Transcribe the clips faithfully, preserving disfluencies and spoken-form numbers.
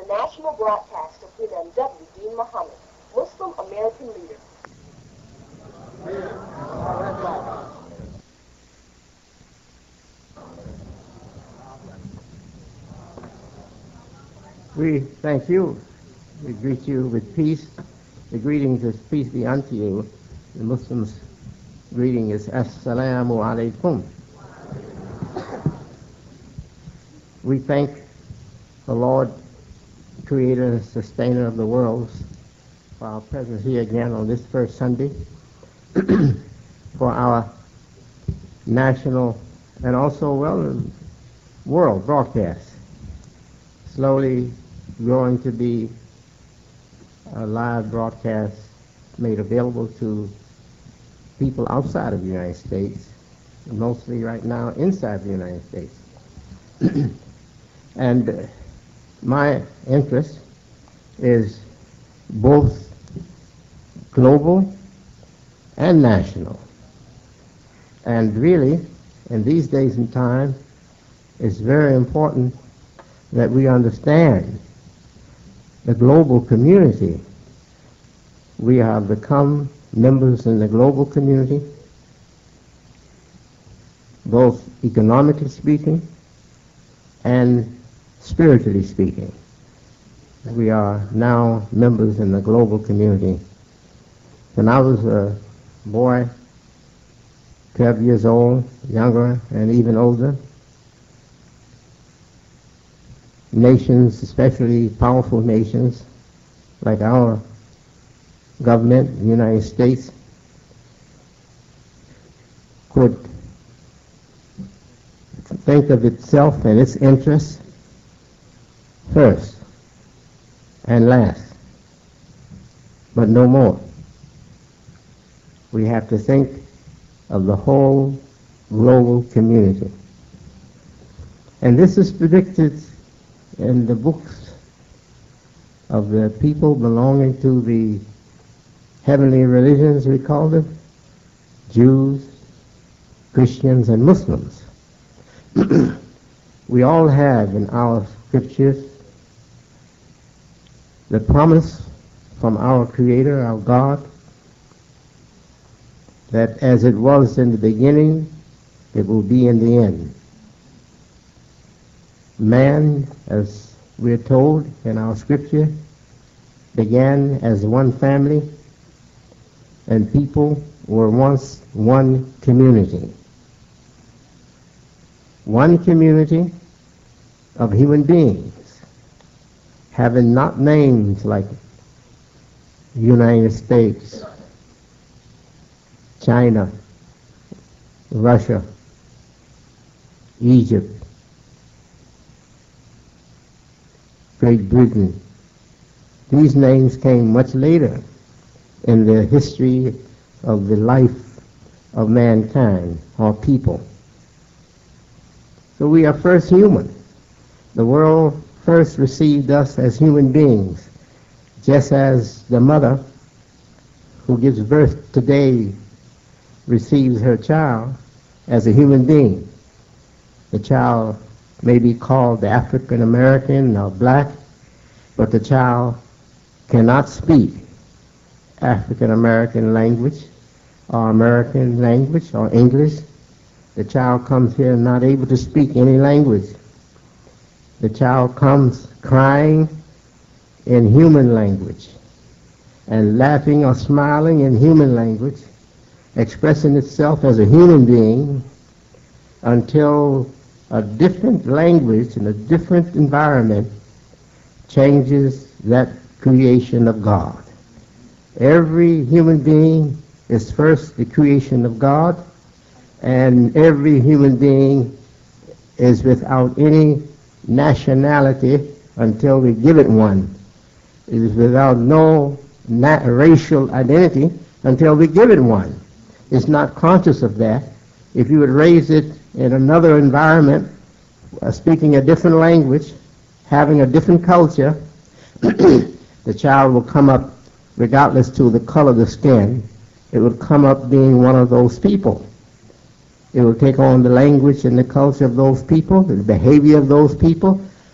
national broadcast of Imam W. Deen Muhammad, Muslim American leader. We thank you. We greet you with peace. The greetings is peace be unto you. The Muslims' greeting is Assalamu alaikum. We thank the Lord, Creator and Sustainer of the worlds, for our presence here again on this first Sunday, for our national and also, well, world broadcast, slowly growing to be a live broadcast made available to people outside of the United States, mostly right now inside the United States. And uh, my interest is both global and national. And really, in these days and time, it's very important that we understand the global community. We have become members in the global community, both economically speaking and spiritually speaking. We are now members in the global community. When I was a boy, twelve years old, younger, and even older, nations, especially powerful nations like our government, the United States, could think of itself and its interests first and last, but no more. We have to think of the whole global community. And this is predicted in the books of the people belonging to the heavenly religions, we call them, Jews, Christians, and Muslims. We all have in our scriptures the promise from our Creator, our God, that as it was in the beginning, it will be in the end. Man, as we're told in our scripture, began as one family, and people were once one community. One community of human beings, having not names like United States, China, Russia, Egypt, Great Britain. These names came much later in the history of the life of mankind, or people. So we are first human. The world first received us as human beings, just as the mother who gives birth today receives her child as a human being. The child may be called the African American or black, but the child cannot speak African American language or American language or English. The child comes here not able to speak any language. The child comes crying in human language and laughing or smiling in human language, expressing itself as a human being until a different language and a different environment changes that creation of God. Every human being is first the creation of God, and every human being is without any nationality until we give it one. It is without no na- racial identity until we give it one. It's not conscious of that. If you would raise it in another environment, uh, speaking a different language, having a different culture, the child will come up, regardless to the color of the skin, it will come up being one of those people. It will take on the language and the culture of those people, the behavior of those people,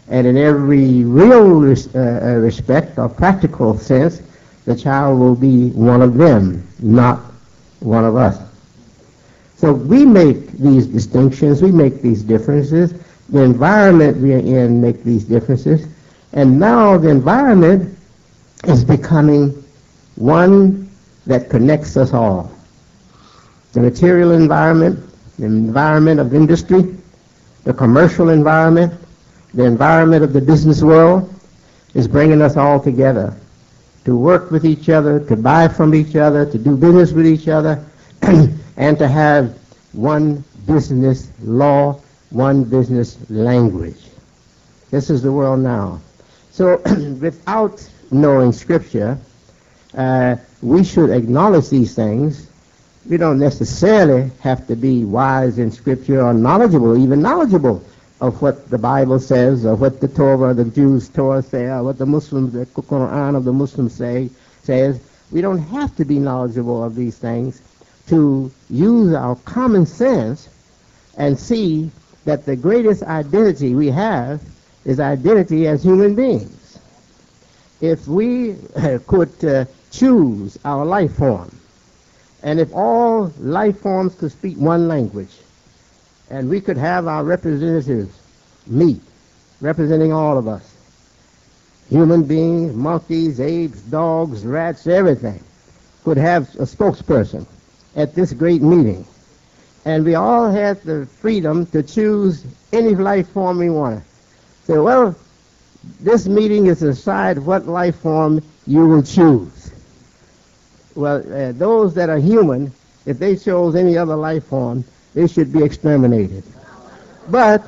And in every real res- uh, uh, respect or practical sense, the child will be one of them, not one of us. So we make these distinctions, we make these differences. The environment we are in make these differences. And now the environment is becoming one that connects us all. The material environment, the environment of industry, the commercial environment, the environment of the business world is bringing us all together to work with each other, to buy from each other, to do business with each other, and to have one business law, one business language. This is the world now. So without knowing Scripture, uh, we should acknowledge these things. We don't necessarily have to be wise in Scripture or knowledgeable, even knowledgeable of what the Bible says, or what the Torah, the Jews' Torah say, or what the Muslims, the Quran of the Muslims say, says. We don't have to be knowledgeable of these things to use our common sense and see that the greatest identity we have is identity as human beings. If we could uh, choose our life form, and if all life forms could speak one language, and we could have our representatives meet, representing all of us, human beings, monkeys, apes, dogs, rats, everything, could have a spokesperson at this great meeting. And we all had the freedom to choose any life form we wanted. So, well, this meeting is to decide what life form you will choose. Well, uh, those that are human, if they chose any other life form, they should be exterminated. But,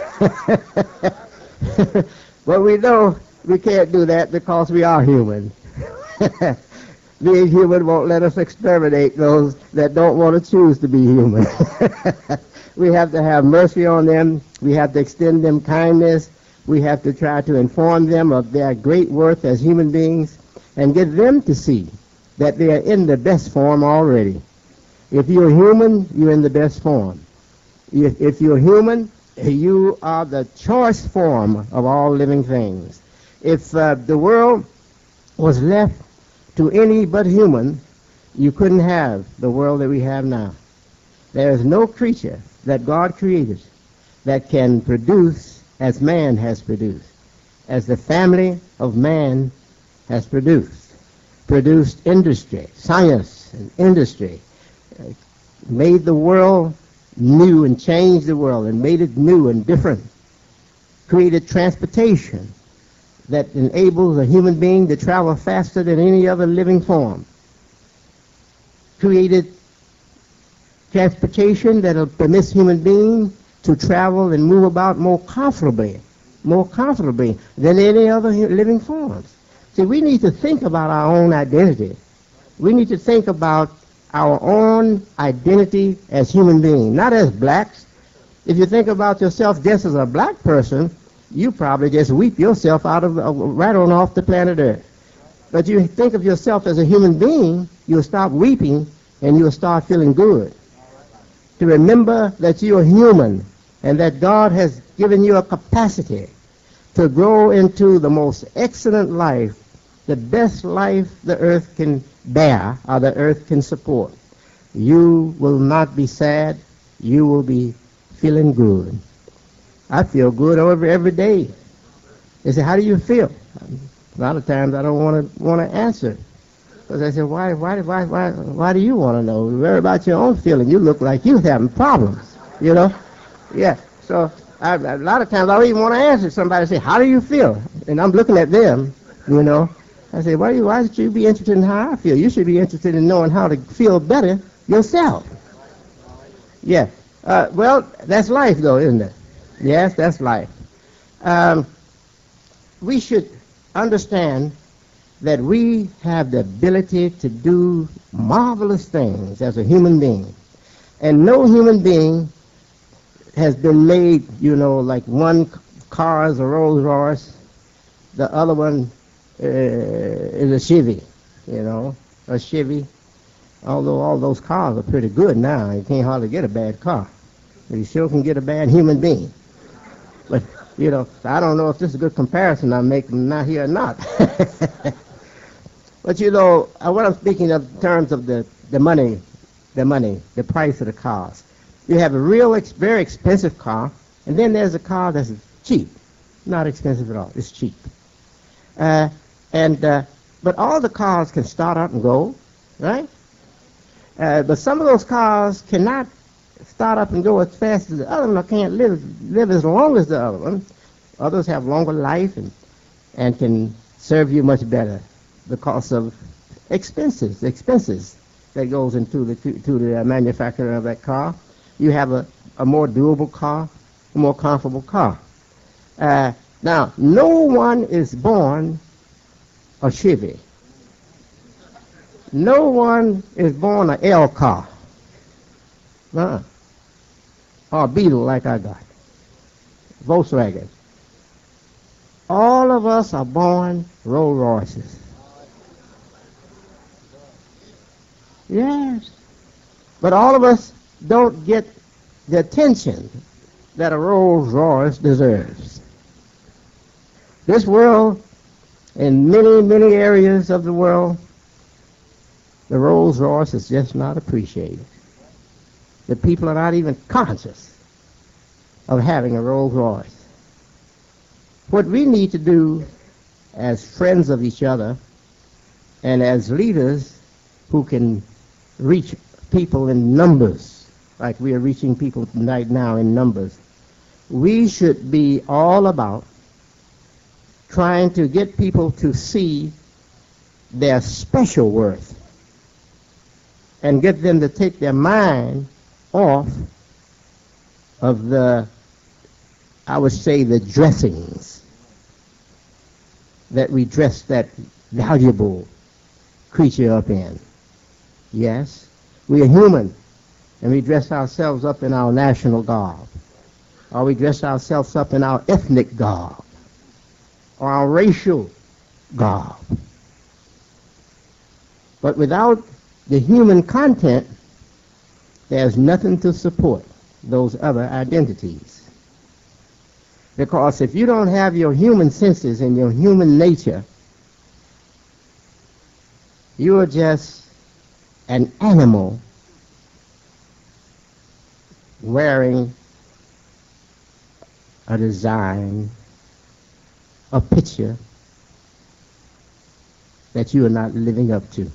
but we know we can't do that because we are human. Being human won't let us exterminate those that don't want to choose to be human. We have to have mercy on them. We have to extend them kindness. We have to try to inform them of their great worth as human beings and get them to see that they are in the best form already. If you're human, you're in the best form. If, if you're human, you are the choice form of all living things. If uh, the world was left to any but human, you couldn't have the world that we have now. There is no creature that God created that can produce as man has produced, as the family of man has produced. Produced industry, science and industry, uh, made the world new and changed the world and made it new and different. Created transportation that enables a human being to travel faster than any other living form. Created transportation that permits human beings to travel and move about more comfortably, more comfortably than any other living forms. See, we need to think about our own identity. We need to think about our own identity as human beings, not as blacks. If you think about yourself just as a black person, you probably just weep yourself out of uh, right on off the planet Earth. But you think of yourself as a human being, you'll stop weeping and you'll start feeling good. To remember that you are human and that God has given you a capacity to grow into the most excellent life, the best life the earth can bear or the earth can support. You will not be sad. You will be feeling good. I feel good over every day. They say, how do you feel? A lot of times I don't want to want to answer. Because I say, why, why, why, why, why do you want to know? Worry about your own feeling. You look like you're having problems, you know? Yeah. So I, a lot of times I don't even want to answer. Somebody say, how do you feel? And I'm looking at them, you know. I say, why, why should you be interested in how I feel? You should be interested in knowing how to feel better yourself. Yeah. Uh, well, that's life, though, isn't it? Yes, that's life. Um, we should understand that we have the ability to do marvelous things as a human being. And no human being has been made, you know, like one car is a Rolls Royce, the other one uh, is a Chevy, you know, a Chevy. Although all those cars are pretty good now. You can't hardly get a bad car. But you sure can get a bad human being. But You know, I don't know if this is a good comparison I'm making now here or not. But you know, uh, what I'm speaking of in terms of the, the money, the money, the price of the cars. You have a real, ex- very expensive car, and then there's a car that's cheap, not expensive at all. It's cheap. Uh, and uh, but all the cars can start up and go, right? Uh, but some of those cars cannot start up and go as fast as the other one, or can't live live as long as the other one. Others have longer life and and can serve you much better because of expenses, expenses that goes into the to, to the manufacturer of that car. You have a, a more doable car, a more comfortable car. Uh, now, no one is born a Chevy. No one is born a L car. Uh-uh. Or a Beetle like I got. Volkswagen. All of us are born Rolls Royces. Yes. But all of us don't get the attention that a Rolls Royce deserves. This world, in many, many areas of the world, the Rolls Royce is just not appreciated. The people are not even conscious of having a Rolls Royce. What we need to do as friends of each other and as leaders who can reach people in numbers, like we are reaching people right now in numbers, we should be all about trying to get people to see their special worth and get them to take their mind off of the, I would say, the dressings that we dress that valuable creature up in. Yes, we are human, and we dress ourselves up in our national garb, or we dress ourselves up in our ethnic garb, or our racial garb. But without the human content, there's nothing to support those other identities. Because if you don't have your human senses and your human nature, you are just an animal wearing a design, a picture that you are not living up to.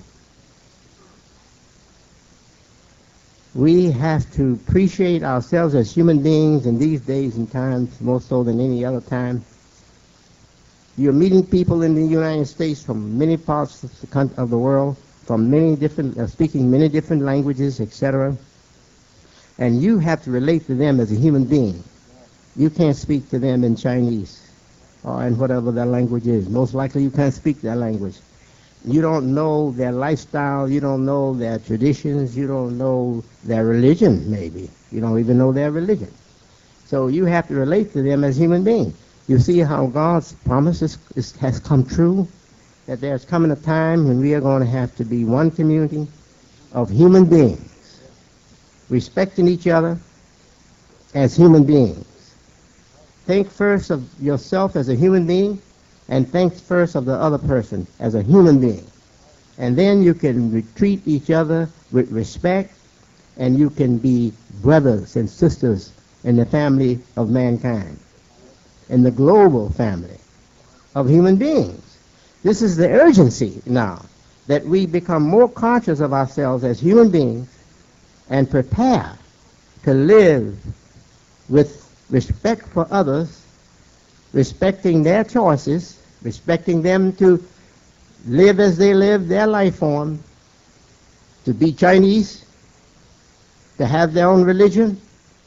We have to appreciate ourselves as human beings in these days and times, more so than any other time. You're meeting people in the United States from many parts of the, country, of the world, from many different, uh, speaking many different languages, et cetera. And you have to relate to them as a human being. You can't speak to them in Chinese or in whatever their language is. Most likely you can't speak their language. You don't know their lifestyle, you don't know their traditions, you don't know their religion, maybe. You don't even know their religion. So you have to relate to them as human beings. You see how God's promises is, has come true? That there's coming a time when we are going to have to be one community of human beings, respecting each other as human beings. Think first of yourself as a human being, and think first of the other person as a human being. And then you can treat each other with respect, and you can be brothers and sisters in the family of mankind, in the global family of human beings. This is the urgency now, that we become more conscious of ourselves as human beings and prepare to live with respect for others, respecting their choices, respecting them to live as they live their life form, to be Chinese, to have their own religion,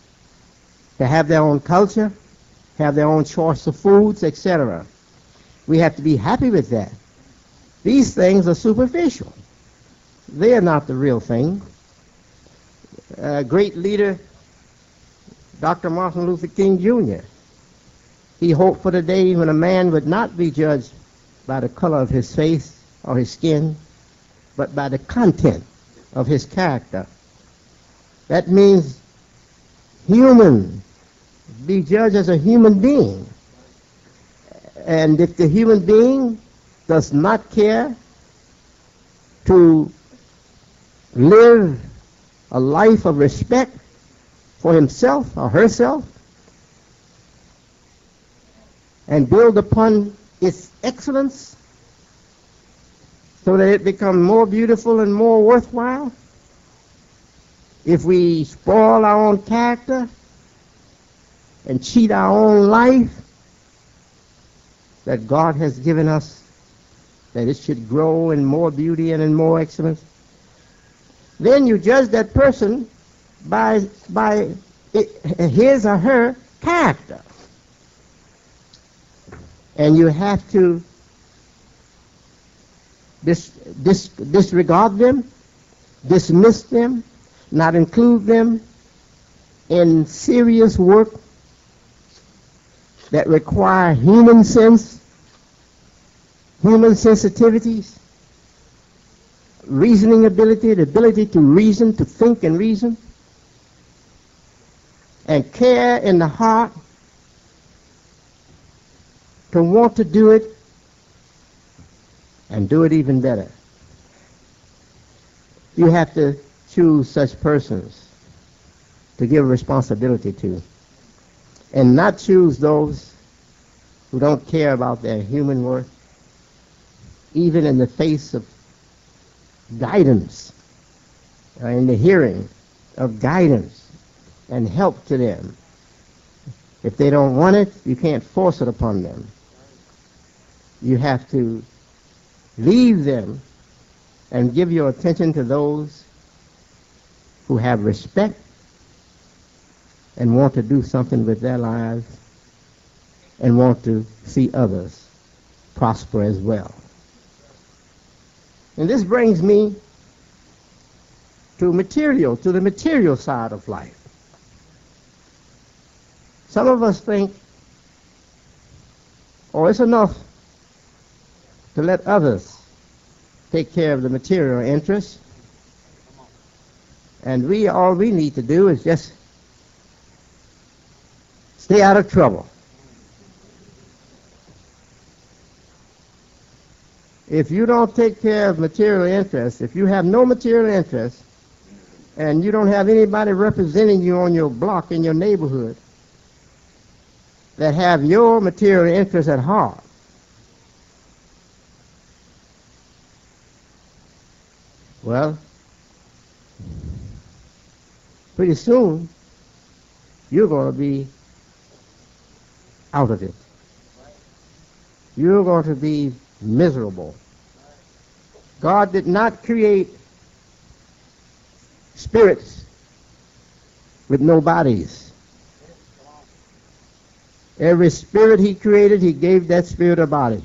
to have their own culture, have their own choice of foods, et cetera. We have to be happy with that. These things are superficial. They are not the real thing. A great leader, Doctor Martin Luther King Junior, he hoped for the day when a man would not be judged by the color of his face or his skin, but by the content of his character. That means human, be judged as a human being And if the human being does not care to live a life of respect for himself or herself and build upon its excellence so that it becomes more beautiful and more worthwhile, if we spoil our own character and cheat our own life that God has given us, that it should grow in more beauty and in more excellence, then you judge that person by, by his or her character. And you have to dis, dis, disregard them, dismiss them, not include them in serious work that require human sense, human sensitivities, reasoning ability, the ability to reason, to think and reason, and care in the heart to want to do it and do it even better. You have to choose such persons to give responsibility to, and not choose those who don't care about their human worth, even in the face of guidance, or in the hearing of guidance and help to them. If they don't want it, you can't force it upon them. You have to leave them and give your attention to those who have respect and want to do something with their lives and want to see others prosper as well. And this brings me to material, to the material side of life. Some of us think, oh, it's enough to let others take care of the material interests, and we all we need to do is just stay out of trouble. If you don't take care of material interests, if you have no material interests, and you don't have anybody representing you on your block in your neighborhood that have your material interests at heart, well, pretty soon you're going to be out of it. You're going to be miserable. God did not create spirits with no bodies. Every spirit he created, he gave that spirit a body.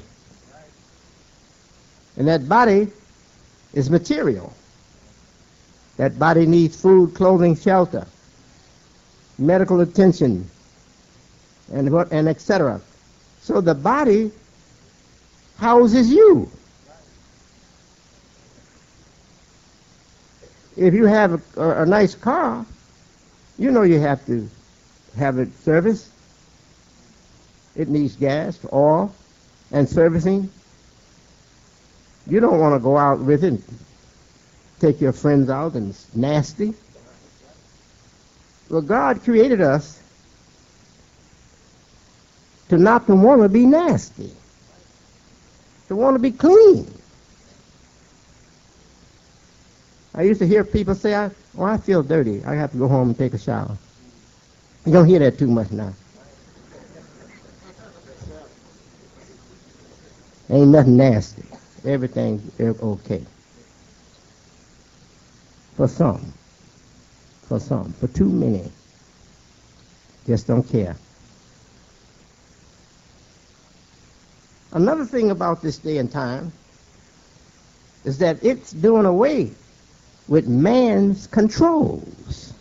And that body is material. That body needs food, clothing, shelter, medical attention, and what and et cetera. So the body houses you. If you have a, a, a nice car, you know you have to have it serviced. It needs gas, oil, and servicing. You don't want to go out with it and take your friends out and it's nasty. Well, God created us to not to want to be nasty, to want to be clean. I used to hear people say, I, oh, I feel dirty. I have to go home and take a shower. You don't hear that too much now. Ain't nothing nasty. Everything's okay. For some. For some. For too many. Just don't care. Another thing about this day and time is that it's doing away with man's controls.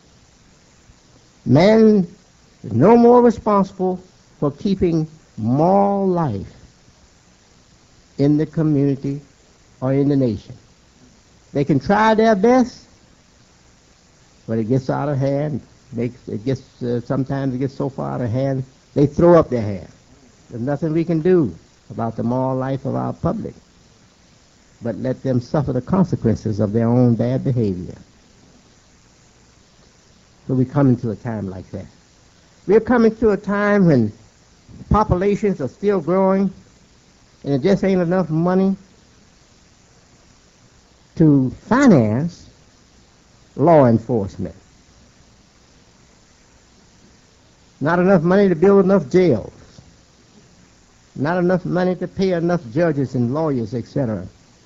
Man is no more responsible for keeping moral life in the community or in the nation. They can try their best, but it gets out of hand. Makes it gets uh, sometimes it gets so far out of hand they throw up their hand. There's nothing we can do about the moral life of our public, but let them suffer the consequences of their own bad behavior. So we're coming to a time like that. We're coming to a time when populations are still growing, and it just ain't enough money to finance law enforcement. Not enough money to build enough jails. Not enough money to pay enough judges and lawyers, et cetera.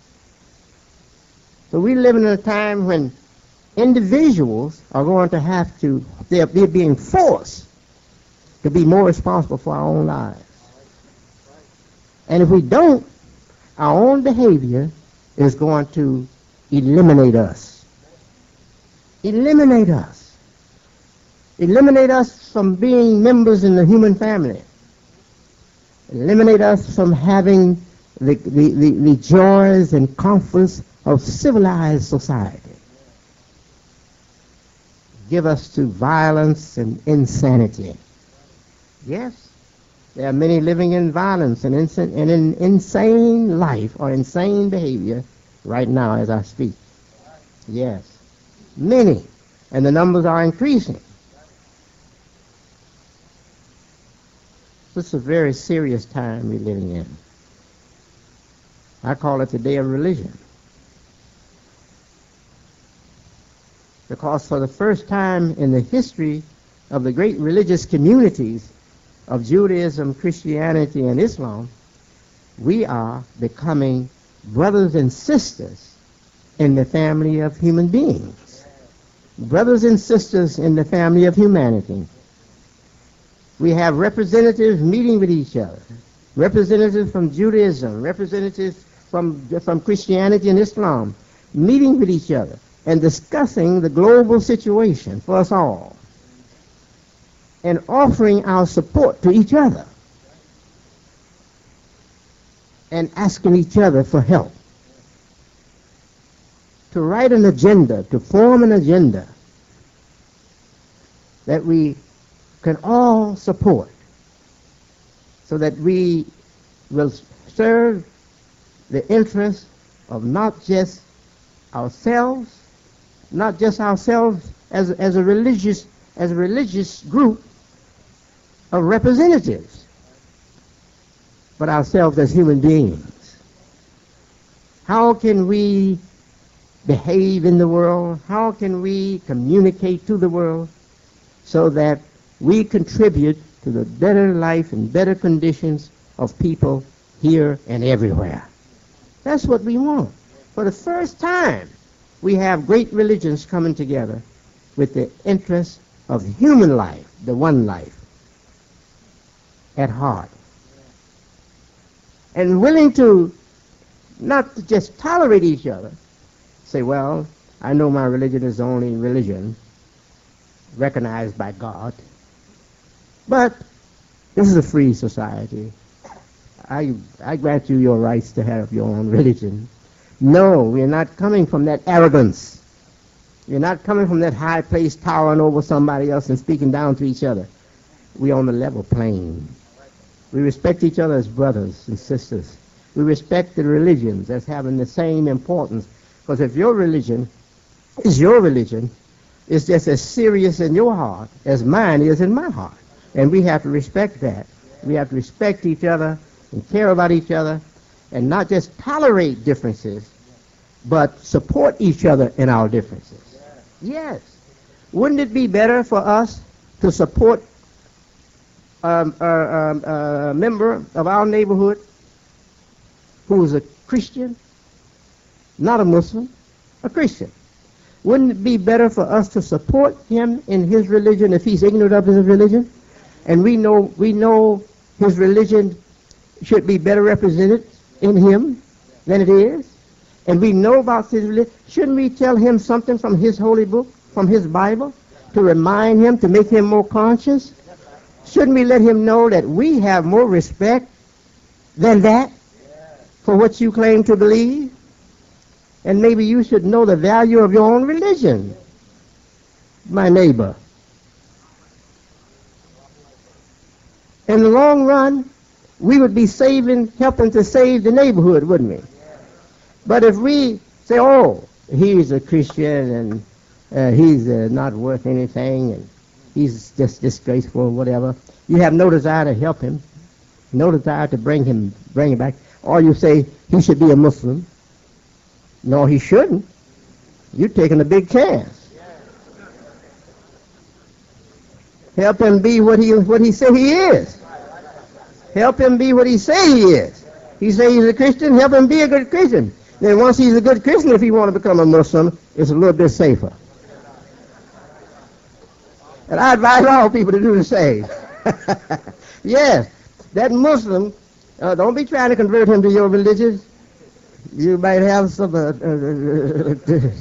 So we live in a time when individuals are going to have to, they're, they're being forced to be more responsible for our own lives. And if we don't, our own behavior is going to eliminate us. Eliminate us. Eliminate us from being members in the human family. Eliminate us from having the, the, the, the joys and comforts of civilized society. Give us to violence and insanity. Yes, there are many living in violence and, ins- and in insane life or insane behavior right now as I speak. Yes, many, and the numbers are increasing. This is a very serious time we're living in. I call it the day of religion. Because for the first time in the history of the great religious communities of Judaism, Christianity, and Islam, we are becoming brothers and sisters in the family of human beings. Brothers and sisters in the family of humanity. We have representatives meeting with each other. Representatives from Judaism, representatives from, from Christianity and Islam, meeting with each other and discussing the global situation for us all, and offering our support to each other, and asking each other for help. To write an agenda, to form an agenda that we can all support, so that we will serve the interests of not just ourselves, not just ourselves as, as a religious as a religious group of representatives, but ourselves as human beings. How can we behave in the world? How can we communicate to the world so that we contribute to the better life and better conditions of people here and everywhere? That's what we want. For the first time, we have great religions coming together with the interest of human life, the one life, at heart. And willing to not to just tolerate each other, say, well, I know my religion is the only religion recognized by God, but this is a free society. I, I grant you your rights to have your own religion. No, we're not coming from that arrogance. We're not coming from that high place towering over somebody else and speaking down to each other. We're on the level plane. We respect each other as brothers and sisters. We respect the religions as having the same importance. Because if your religion is your religion, it's just as serious in your heart as mine is in my heart. And we have to respect that. We have to respect each other and care about each other and not just tolerate differences, but support each other in our differences. Yes. Wouldn't it be better for us to support um, uh, um, a member of our neighborhood who is a Christian, not a Muslim, a Christian? Wouldn't it be better for us to support him in his religion if he's ignorant of his religion? And we know we know his religion should be better represented in him than it is. And we know about his religion. Shouldn't we tell him something from his holy book, from his Bible, to remind him, to make him more conscious? Shouldn't we let him know that we have more respect than that for what you claim to believe? And maybe you should know the value of your own religion, my neighbor. In the long run, we would be saving, helping to save the neighborhood, wouldn't we? But if we say, oh, he's a Christian and uh, he's uh, not worth anything and he's just disgraceful or whatever, you have no desire to help him, no desire to bring him, bring him back. Or you say he should be a Muslim. No, he shouldn't. You're taking a big chance. Help him be what he what he say he is. Help him be what he say he is. He say he's a Christian, help him be a good Christian. Then once he's a good Christian, if he want to become a Muslim, it's a little bit safer. And I advise all people to do the same. Yes, that Muslim, uh, don't be trying to convert him to your religion. You might have some uh, uh,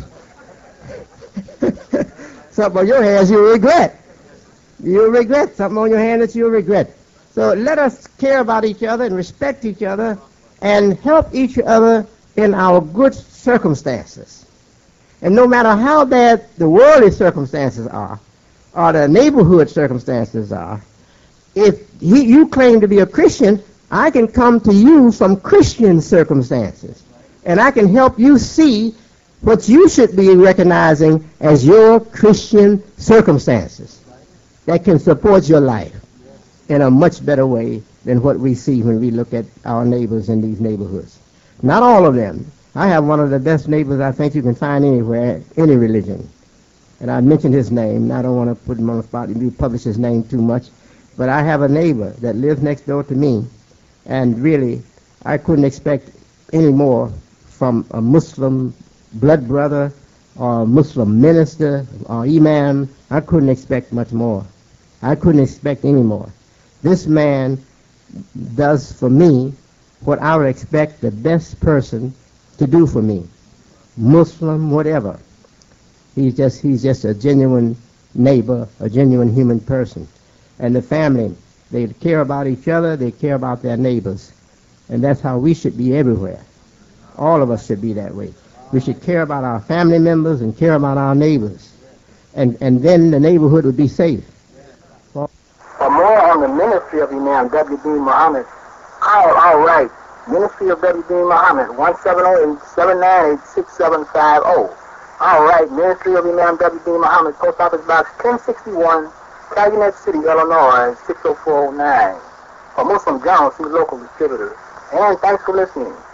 something on your hands you'll regret. You'll regret something on your hand that you'll regret. So let us care about each other and respect each other and help each other in our good circumstances. And no matter how bad the worldly circumstances are, or the neighborhood circumstances are, if he, you claim to be a Christian, I can come to you from Christian circumstances. And I can help you see what you should be recognizing as your Christian circumstances that can support your life in a much better way than what we see when we look at our neighbors in these neighborhoods. Not all of them. I have one of the best neighbors I think you can find anywhere, any religion. And I mentioned his name. I don't want to put him on the spot and publish his name too much. But I have a neighbor that lives next door to me. And really, I couldn't expect any more from a Muslim blood brother or a Muslim minister or imam. I couldn't expect much more. I couldn't expect any more. This man does for me what I would expect the best person to do for me, Muslim, whatever. He's just he's just a genuine neighbor, a genuine human person. And the family, they care about each other, they care about their neighbors. And that's how we should be everywhere. All of us should be that way. We should care about our family members and care about our neighbors. And, and then the neighborhood would be safe. For more on the ministry of Imam W D Muhammad, call all right. Ministry of W D Muhammad, one seven zero, seven nine eight, six seven five zero. All right, Ministry of Imam W D Muhammad, Post Office Box ten sixty-one, Calumet City, Illinois, six oh four oh nine. For Muslim Jones, see local distributor. And thanks for listening.